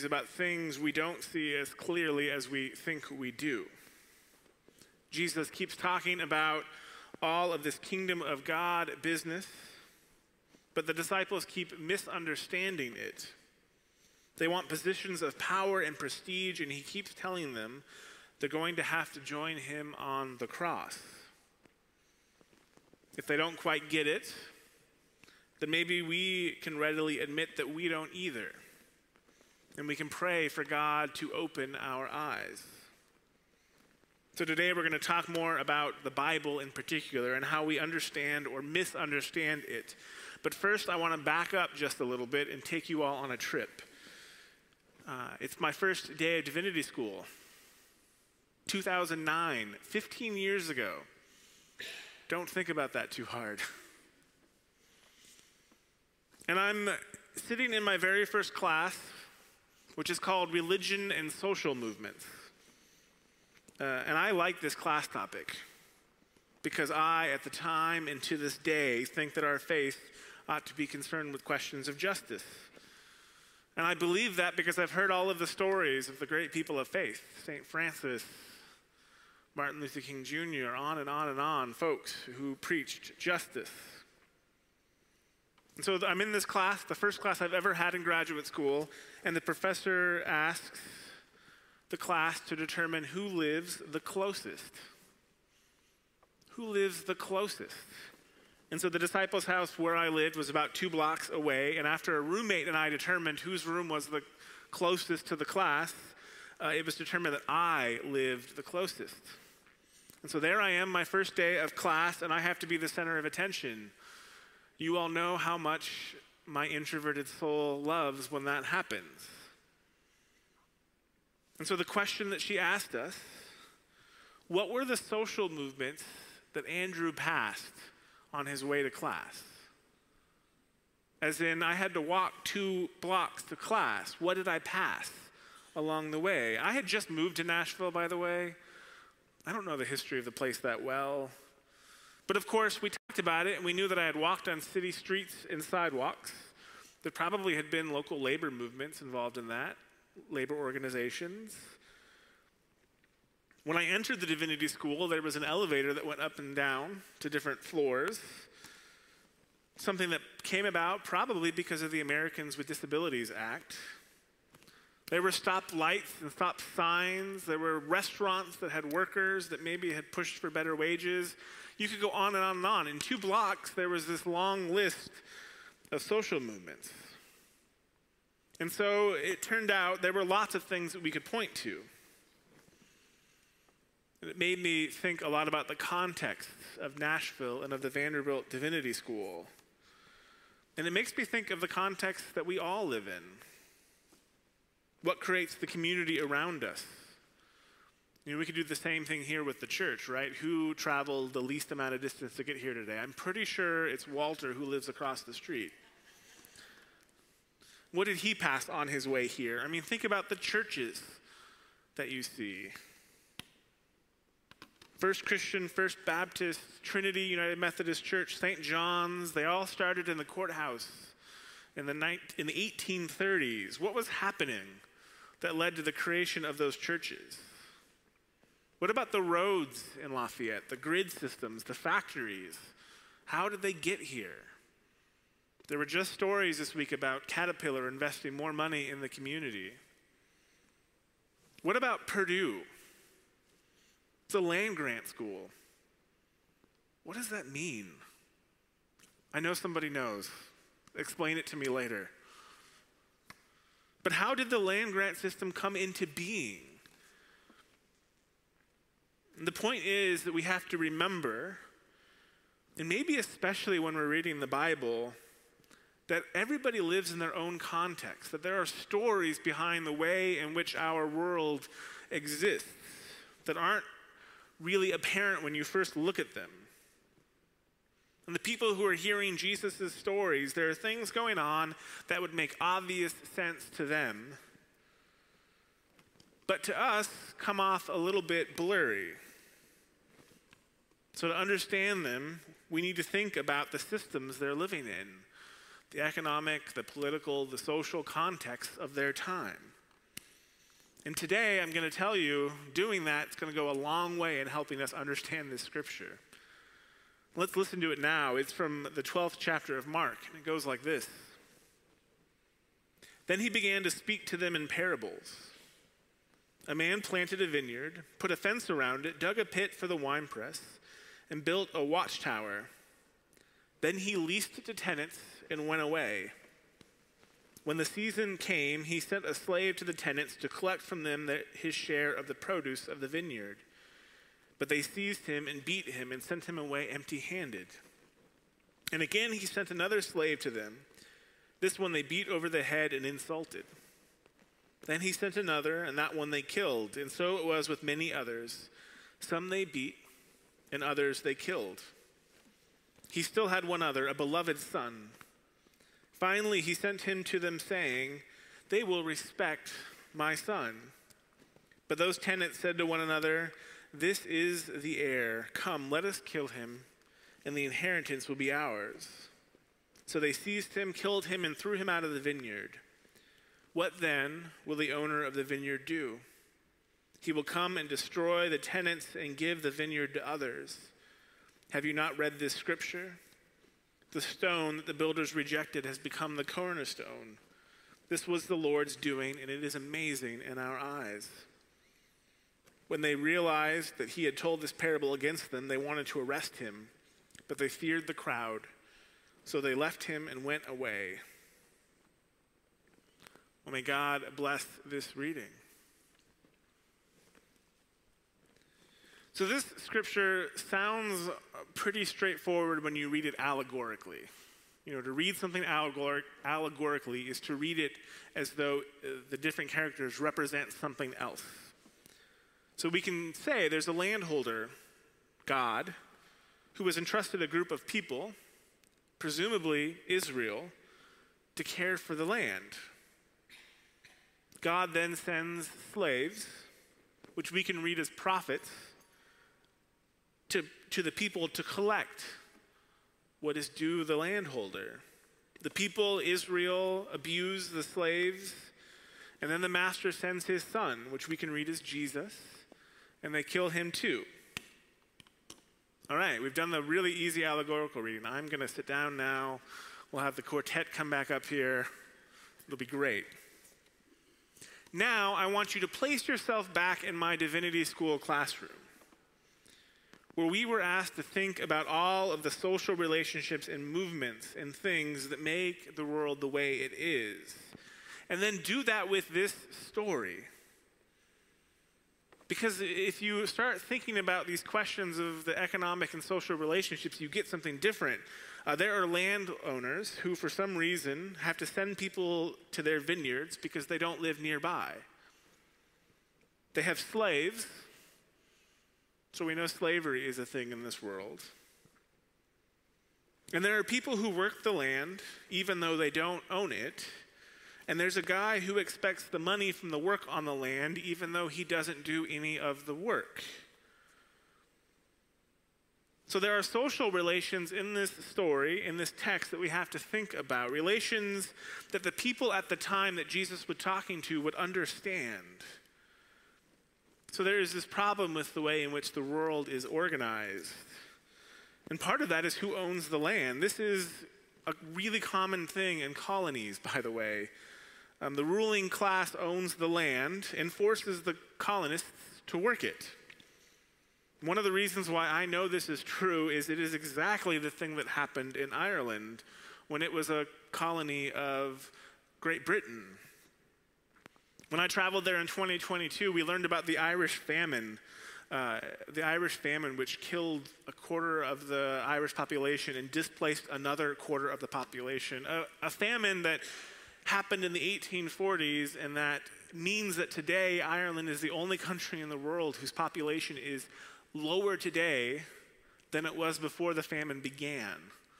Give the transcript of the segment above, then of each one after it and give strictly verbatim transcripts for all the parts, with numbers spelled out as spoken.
about things we don't see as clearly as we think we do. Jesus keeps talking about all of this kingdom of God business, but the disciples keep misunderstanding it. They want positions of power and prestige, and he keeps telling them they're going to have to join him on the cross. If they don't quite get it, then maybe we can readily admit that we don't either. And we can pray for God to open our eyes. So today we're going to talk more about the Bible in particular and how we understand or misunderstand it. But first I want to back up just a little bit and take you all on a trip. Uh, it's my first day of divinity school. two thousand nine, fifteen years ago. Don't think about that too hard. And I'm sitting in my very first class, which is called Religion and Social Movements. Uh, and I like this class topic because I, at the time and to this day, think that our faith ought to be concerned with questions of justice. And I believe that because I've heard all of the stories of the great people of faith, Saint Francis, Martin Luther King Junior, on and on and on, folks who preached justice. And so I'm in this class, the first class I've ever had in graduate school, and the professor asks the class to determine who lives the closest. Who lives the closest? And so the disciples' house where I lived was about two blocks away, and after a roommate and I determined whose room was the closest to the class, uh, it was determined that I lived the closest. And so there I am, my first day of class, and I have to be the center of attention. You all know how much my introverted soul loves when that happens. And so the question that she asked us, what were the social movements that Andrew passed on his way to class? As in, I had to walk two blocks to class. What did I pass along the way? I had just moved to Nashville, by the way. I don't know the history of the place that well. But of course, we talked about it, and we knew that I had walked on city streets and sidewalks. There probably had been local labor movements involved in that, labor organizations. When I entered the divinity school, there was an elevator that went up and down to different floors, something that came about probably because of the Americans with Disabilities Act. There were stop lights and stop signs. There were restaurants that had workers that maybe had pushed for better wages. You could go on and on and on. In two blocks, there was this long list of social movements. And so it turned out there were lots of things that we could point to. And it made me think a lot about the context of Nashville and of the Vanderbilt Divinity School. And it makes me think of the context that we all live in. What creates the community around us? You know, we could do the same thing here with the church, right? Who traveled the least amount of distance to get here today? I'm pretty sure it's Walter who lives across the street. What did he pass on his way here? I mean, think about the churches that you see. First Christian, First Baptist, Trinity United Methodist Church, Saint John's, they all started in the courthouse in the, in the eighteen thirties. What was happening that led to the creation of those churches? What about the roads in Lafayette, the grid systems, the factories? How did they get here? There were just stories this week about Caterpillar investing more money in the community. What about Purdue? It's a land-grant school. What does that mean? I know somebody knows. Explain it to me later. But how did the land-grant system come into being? And the point is that we have to remember, and maybe especially when we're reading the Bible, that everybody lives in their own context, that there are stories behind the way in which our world exists that aren't really apparent when you first look at them. And the people who are hearing Jesus' stories, there are things going on that would make obvious sense to them, but to us come off a little bit blurry. So to understand them, we need to think about the systems they're living in, the economic, the political, the social context of their time. And today I'm going to tell you, doing that is going to go a long way in helping us understand this scripture. Let's listen to it now. It's from the twelfth chapter of Mark, and it goes like this. Then he began to speak to them in parables. A man planted a vineyard, put a fence around it, dug a pit for the winepress, and built a watchtower. Then he leased it to tenants and went away. When the season came, he sent a slave to the tenants to collect from them the, his share of the produce of the vineyard. But they seized him and beat him and sent him away empty-handed. And again he sent another slave to them. This one they beat over the head and insulted. Then he sent another, and that one they killed. And so it was with many others. Some they beat, and others they killed. He still had one other, a beloved son. Finally, he sent him to them, saying, "They will respect my son." But those tenants said to one another, "This is the heir. Come, let us kill him, and the inheritance will be ours." So they seized him, killed him, and threw him out of the vineyard. What then will the owner of the vineyard do? He will come and destroy the tenants and give the vineyard to others. Have you not read this scripture? The stone that the builders rejected has become the cornerstone. This was the Lord's doing, and it is amazing in our eyes. When they realized that he had told this parable against them, they wanted to arrest him, but they feared the crowd, so they left him and went away. Well, may God bless this reading. So this scripture sounds pretty straightforward when you read it allegorically. You know, to read something allegor- allegorically is to read it as though uh, the different characters represent something else. So we can say there's a landholder, God, who has entrusted a group of people, presumably Israel, to care for the land. God then sends slaves, which we can read as prophets, to, to the people to collect what is due the landholder. The people, Israel, abuse the slaves, and then the master sends his son, which we can read as Jesus, and they kill him too. All right, we've done the really easy allegorical reading. I'm going to sit down now. We'll have the quartet come back up here. It'll be great. Now, I want you to place yourself back in my divinity school classroom, where we were asked to think about all of the social relationships and movements and things that make the world the way it is. And then do that with this story. Because if you start thinking about these questions of the economic and social relationships, you get something different. Uh, there are landowners who, for some reason, have to send people to their vineyards because they don't live nearby. They have slaves. So we know slavery is a thing in this world. And there are people who work the land even though they don't own it. And there's a guy who expects the money from the work on the land even though he doesn't do any of the work. So there are social relations in this story, in this text, that we have to think about. Relations that the people at the time that Jesus was talking to would understand. So there is this problem with the way in which the world is organized. And part of that is who owns the land. This is a really common thing in colonies, by the way. Um, the ruling class owns the land and forces the colonists to work it. One of the reasons why I know this is true is it is exactly the thing that happened in Ireland when it was a colony of Great Britain. When I traveled there in twenty twenty-two, we learned about the Irish famine. Uh, the Irish famine, which killed a quarter of the Irish population and displaced another quarter of the population. A, a famine that happened in the eighteen forties, and that means that today Ireland is the only country in the world whose population is lower today than it was before the famine began.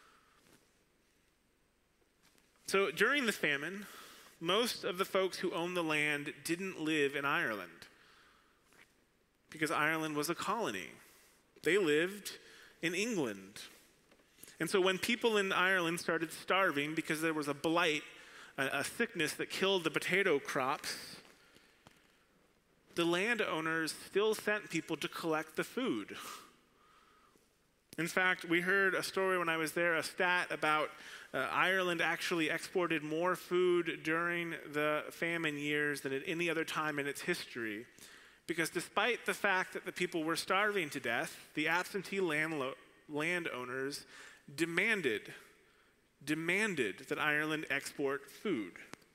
So during the famine, most of the folks who owned the land didn't live in Ireland because Ireland was a colony. They lived in England. And so when people in Ireland started starving because there was a blight, a, a sickness that killed the potato crops, the landowners still sent people to collect the food. In fact, we heard a story when I was there, a stat about uh, Ireland actually exported more food during the famine years than at any other time in its history. Because despite the fact that the people were starving to death, the absentee landlo- landowners demanded, demanded that Ireland export food.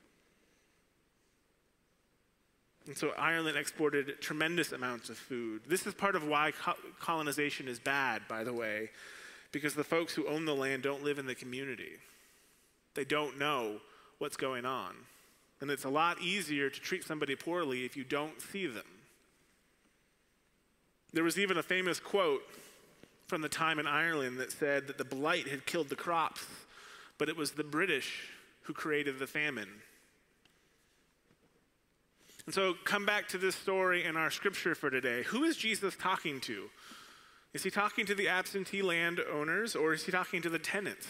And so Ireland exported tremendous amounts of food. This is part of why co- colonization is bad, by the way, because the folks who own the land don't live in the community. They don't know what's going on. And it's a lot easier to treat somebody poorly if you don't see them. There was even a famous quote from the time in Ireland that said that the blight had killed the crops, but it was the British who created the famine. And so come back to this story in our scripture for today. Who is Jesus talking to? Is he talking to the absentee landowners, or is he talking to the tenants?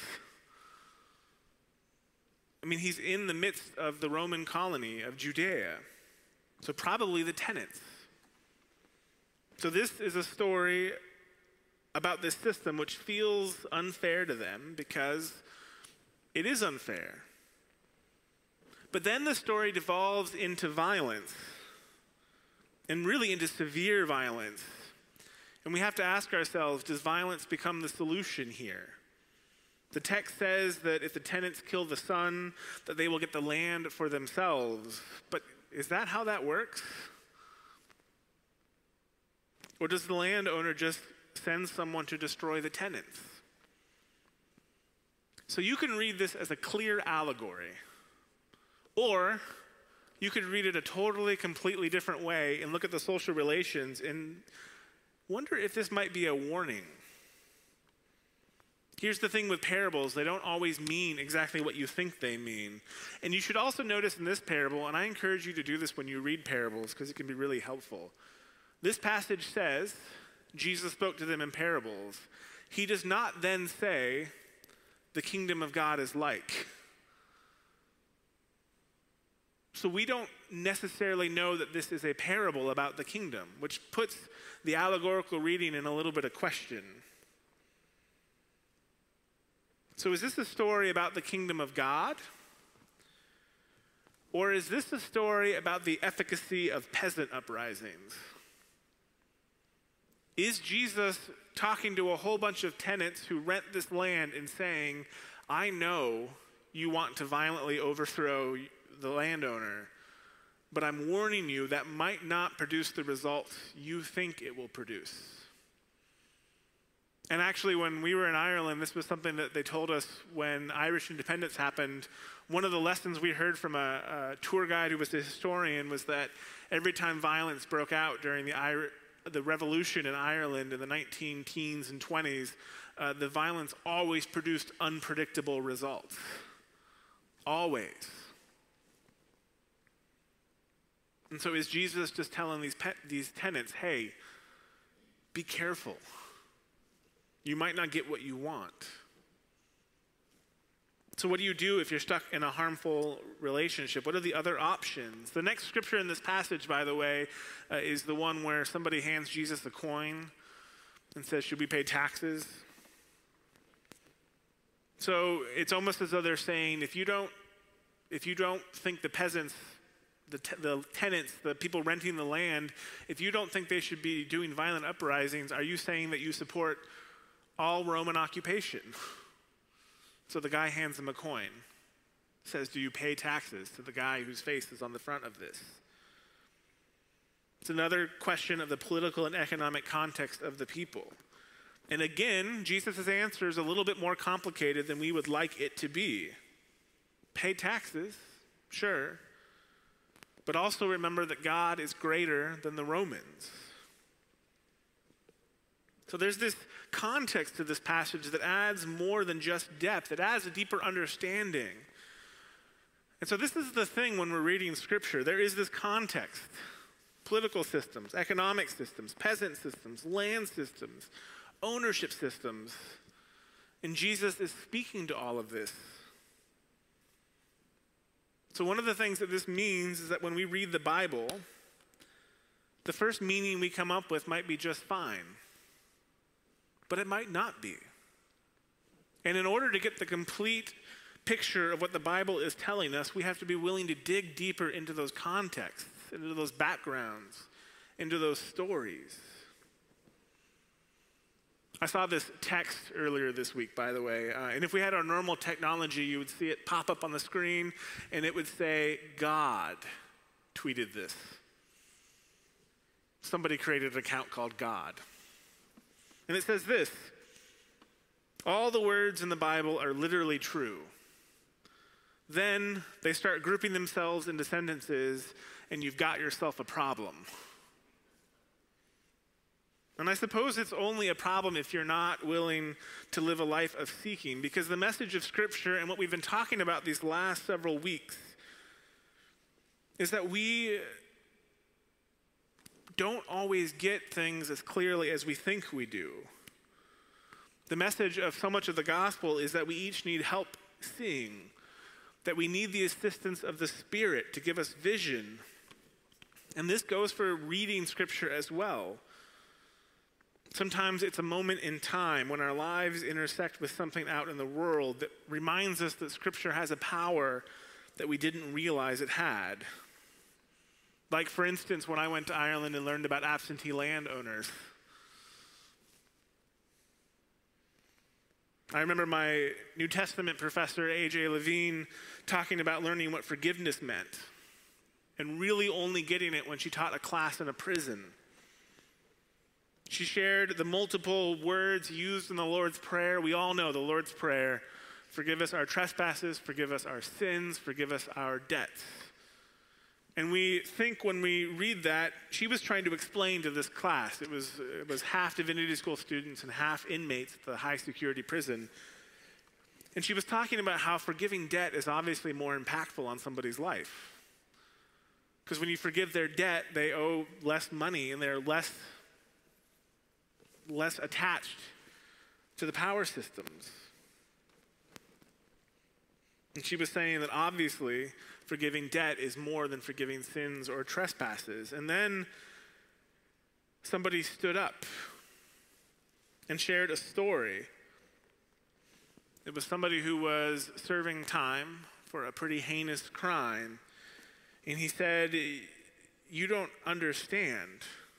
I mean, he's in the midst of the Roman colony of Judea, so probably the tenants. So this is a story about this system which feels unfair to them because it is unfair. But then the story devolves into violence, and really into severe violence. And we have to ask ourselves, does violence become the solution here? The text says that if the tenants kill the son, that they will get the land for themselves. But is that how that works? Or does the landowner just send someone to destroy the tenants? So you can read this as a clear allegory. Or you could read it a totally, completely different way and look at the social relations and wonder if this might be a warning. Here's the thing with parables, they don't always mean exactly what you think they mean. And you should also notice in this parable, and I encourage you to do this when you read parables because it can be really helpful. This passage says, Jesus spoke to them in parables. He does not then say, the kingdom of God is like. So we don't necessarily know that this is a parable about the kingdom, which puts the allegorical reading in a little bit of question. So is this a story about the kingdom of God? Or is this a story about the efficacy of peasant uprisings? Is Jesus talking to a whole bunch of tenants who rent this land and saying, I know you want to violently overthrow the landowner, but I'm warning you that might not produce the results you think it will produce. And actually, when we were in Ireland, this was something that they told us when Irish independence happened. One of the lessons we heard from a, a tour guide who was a historian was that every time violence broke out during the, Ir- the revolution in Ireland in the nineteen teens and twenties, uh, the violence always produced unpredictable results. Always. And so is Jesus just telling these pe- these tenants, hey, be careful. You might not get what you want. So what do you do if you're stuck in a harmful relationship? What are the other options? The next scripture in this passage, by the way, uh, is the one where somebody hands Jesus a coin and says, should we pay taxes? So it's almost as though they're saying, if you don't, if you don't think the peasants, the, te- the tenants, the people renting the land, if you don't think they should be doing violent uprisings, are you saying that you support all Roman occupation? So the guy hands him a coin, says, do you pay taxes, to the guy whose face is on the front of this? It's another question of the political and economic context of the people. And again, Jesus' answer is a little bit more complicated than we would like it to be. Pay taxes, sure, but also remember that God is greater than the Romans. So there's this context to this passage that adds more than just depth. It adds a deeper understanding. And so this is the thing when we're reading Scripture. There is this context. Political systems, economic systems, peasant systems, land systems, ownership systems. And Jesus is speaking to all of this. So one of the things that this means is that when we read the Bible, the first meaning we come up with might be just fine, but it might not be. And in order to get the complete picture of what the Bible is telling us, we have to be willing to dig deeper into those contexts, into those backgrounds, into those stories. I saw this text earlier this week, by the way, uh, and if we had our normal technology, you would see it pop up on the screen, and it would say, God tweeted this. Somebody created an account called God. And it says this: all the words in the Bible are literally true. Then they start grouping themselves into sentences, and you've got yourself a problem. And I suppose it's only a problem if you're not willing to live a life of seeking, because the message of Scripture and what we've been talking about these last several weeks is that we don't always get things as clearly as we think we do. The message of so much of the gospel is that we each need help seeing, that we need the assistance of the Spirit to give us vision. And this goes for reading Scripture as well. Sometimes it's a moment in time when our lives intersect with something out in the world that reminds us that Scripture has a power that we didn't realize it had. Like, for instance, when I went to Ireland and learned about absentee landowners. I remember my New Testament professor, A J Levine, talking about learning what forgiveness meant, and really only getting it when she taught a class in a prison. She shared the multiple words used in the Lord's Prayer. We all know the Lord's Prayer: forgive us our trespasses, forgive us our sins, forgive us our debts. And we think when we read that, she was trying to explain to this class. It was, it was half divinity school students and half inmates at the high security prison. And she was talking about how forgiving debt is obviously more impactful on somebody's life. Because when you forgive their debt, they owe less money and they're less, less attached to the power systems. And she was saying that obviously forgiving debt is more than forgiving sins or trespasses. And then somebody stood up and shared a story. It was somebody who was serving time for a pretty heinous crime. And he said, "You don't understand.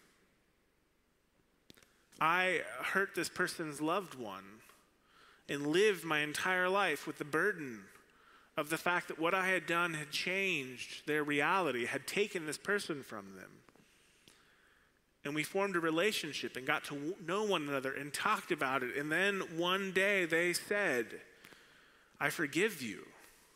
I hurt this person's loved one and lived my entire life with the burden of the fact that what I had done had changed their reality, had taken this person from them. And we formed a relationship and got to know one another and talked about it. And then one day they said, 'I forgive you.'"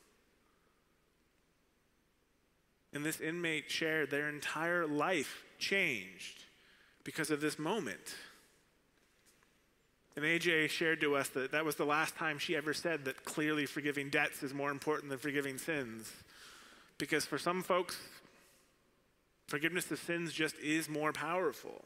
And this inmate shared their entire life changed because of this moment. And A J shared to us that that was the last time she ever said that clearly forgiving debts is more important than forgiving sins. Because for some folks, forgiveness of sins just is more powerful.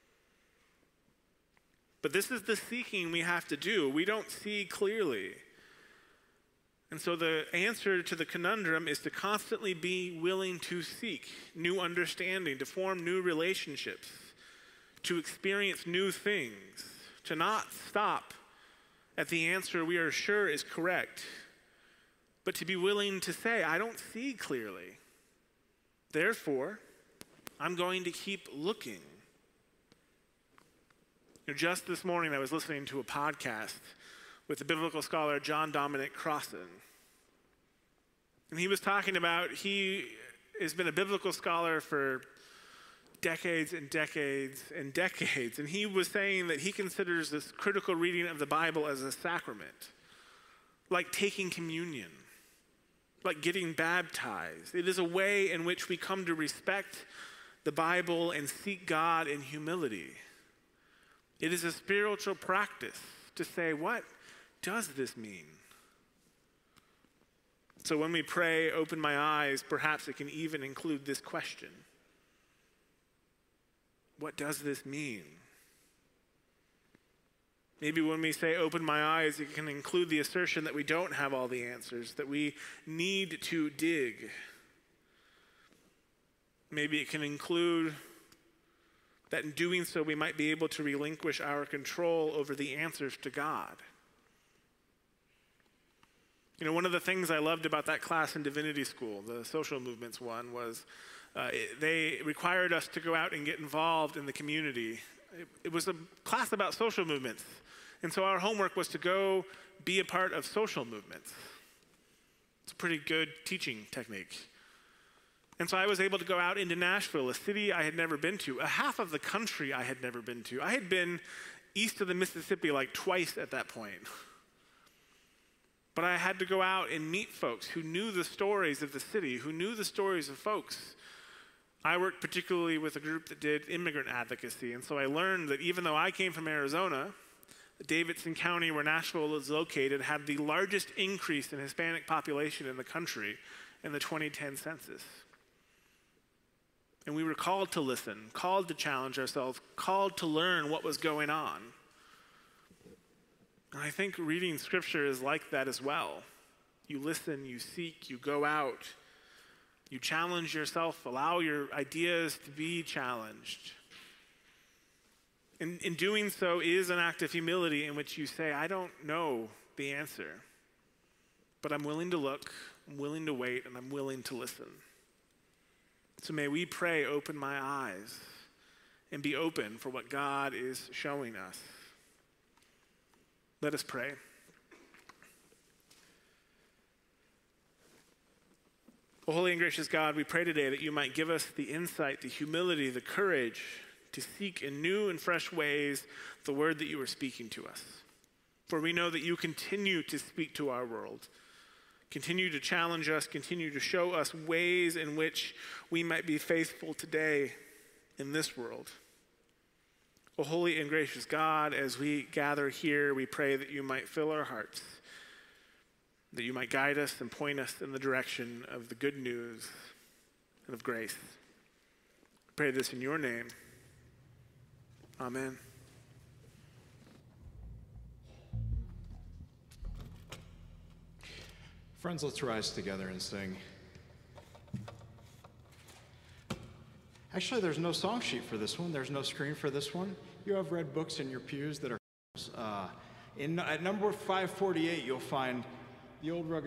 But this is the seeking we have to do. We don't see clearly. And so the answer to the conundrum is to constantly be willing to seek new understanding, to form new relationships, to experience new things, to not stop at the answer we are sure is correct, but to be willing to say, "I don't see clearly. Therefore, I'm going to keep looking." You know, just this morning I was listening to a podcast with the biblical scholar John Dominic Crossan. And he was talking about, he has been a biblical scholar for decades and decades and decades. And he was saying that he considers this critical reading of the Bible as a sacrament, like taking communion, like getting baptized. It is a way in which we come to respect the Bible and seek God in humility. It is a spiritual practice to say, what does this mean? So when we pray, "Open my eyes," perhaps it can even include this question: what does this mean? Maybe when we say, "Open my eyes," it can include the assertion that we don't have all the answers, that we need to dig. Maybe it can include that in doing so we might be able to relinquish our control over the answers to God. You know, one of the things I loved about that class in divinity school, the social movements one, was uh, it, they required us to go out and get involved in the community. It, it was a class about social movements. And so our homework was to go be a part of social movements. It's a pretty good teaching technique. And so I was able to go out into Nashville, a city I had never been to, a half of the country I had never been to. I had been east of the Mississippi like twice at that point. But I had to go out and meet folks who knew the stories of the city, who knew the stories of folks. I worked particularly with a group that did immigrant advocacy, and so I learned that even though I came from Arizona, Davidson County, where Nashville is located, had the largest increase in Hispanic population in the country in the twenty ten census. And we were called to listen, called to challenge ourselves, called to learn what was going on. And I think reading Scripture is like that as well. You listen, you seek, you go out, you challenge yourself, allow your ideas to be challenged. And in doing so is an act of humility in which you say, I don't know the answer, but I'm willing to look, I'm willing to wait, and I'm willing to listen. So may we pray, open my eyes, and be open for what God is showing us. Let us pray. O holy and gracious God, we pray today that you might give us the insight, the humility, the courage to seek in new and fresh ways the word that you are speaking to us. For we know that you continue to speak to our world, continue to challenge us, continue to show us ways in which we might be faithful today in this world. O holy and gracious God, as we gather here, we pray that you might fill our hearts, that you might guide us and point us in the direction of the good news and of grace. I pray this in your name. Amen. Friends, let's rise together and sing. Actually, there's no song sheet for this one. There's no screen for this one. You have red books in your pews that are uh, in at number five forty-eight. You'll find the old rugged